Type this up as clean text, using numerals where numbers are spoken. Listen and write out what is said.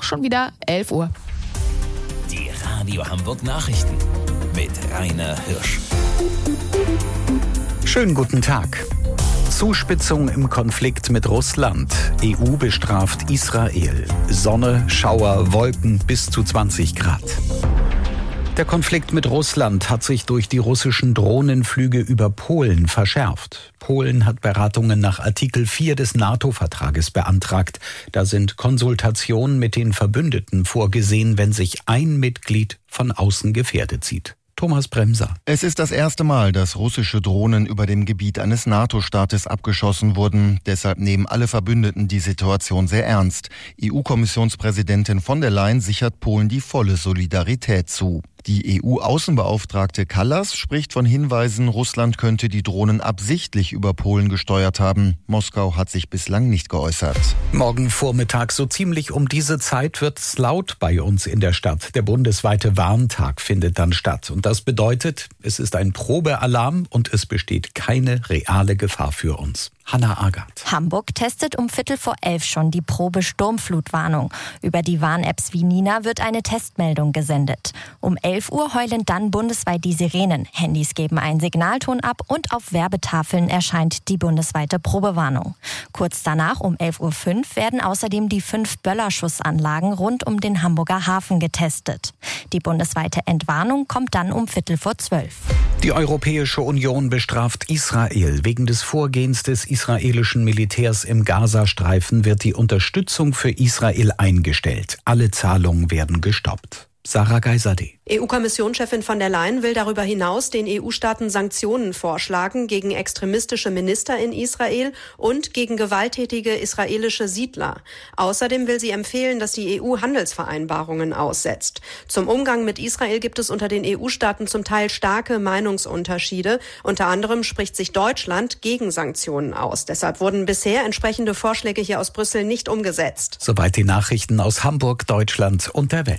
schon wieder 11 Uhr. Die Radio Hamburg Nachrichten mit Rainer Hirsch. Schönen guten Tag. Zuspitzung im Konflikt mit Russland. EU bestraft Israel. Sonne, Schauer, Wolken bis zu 20 Grad. Der Konflikt mit Russland hat sich durch die russischen Drohnenflüge über Polen verschärft. Polen hat Beratungen nach Artikel 4 des NATO-Vertrages beantragt. Da sind Konsultationen mit den Verbündeten vorgesehen, wenn sich ein Mitglied von außen gefährdet sieht. Thomas Bremser. Es ist das erste Mal, dass russische Drohnen über dem Gebiet eines NATO-Staates abgeschossen wurden. Deshalb nehmen alle Verbündeten die Situation sehr ernst. EU-Kommissionspräsidentin von der Leyen sichert Polen die volle Solidarität zu. Die EU-Außenbeauftragte Kallas spricht von Hinweisen, Russland könnte die Drohnen absichtlich über Polen gesteuert haben. Moskau hat sich bislang nicht geäußert. Morgen Vormittag so ziemlich um diese Zeit wird's laut bei uns in der Stadt. Der bundesweite Warntag findet dann statt. Und das bedeutet, es ist ein Probealarm und es besteht keine reale Gefahr für uns. Hanna Agard. Hamburg testet um 11:15 schon die Probe-Sturmflutwarnung. Über die Warn-Apps wie Nina wird eine Testmeldung gesendet. Um 11 Uhr heulen dann bundesweit die Sirenen. Handys geben einen Signalton ab und auf Werbetafeln erscheint die bundesweite Probewarnung. Kurz danach um 11:05 Uhr werden außerdem die 5 Böllerschussanlagen rund um den Hamburger Hafen getestet. Die bundesweite Entwarnung kommt dann um 11:45 Uhr. Die Europäische Union bestraft Israel. Wegen des Vorgehens des israelischen Militärs im Gazastreifen wird die Unterstützung für Israel eingestellt. Alle Zahlungen werden gestoppt. Sarah Geiserde. EU-Kommissionschefin von der Leyen will darüber hinaus den EU-Staaten Sanktionen vorschlagen gegen extremistische Minister in Israel und gegen gewalttätige israelische Siedler. Außerdem will sie empfehlen, dass die EU Handelsvereinbarungen aussetzt. Zum Umgang mit Israel gibt es unter den EU-Staaten zum Teil starke Meinungsunterschiede. Unter anderem spricht sich Deutschland gegen Sanktionen aus. Deshalb wurden bisher entsprechende Vorschläge hier aus Brüssel nicht umgesetzt. Soweit die Nachrichten aus Hamburg, Deutschland und der Welt.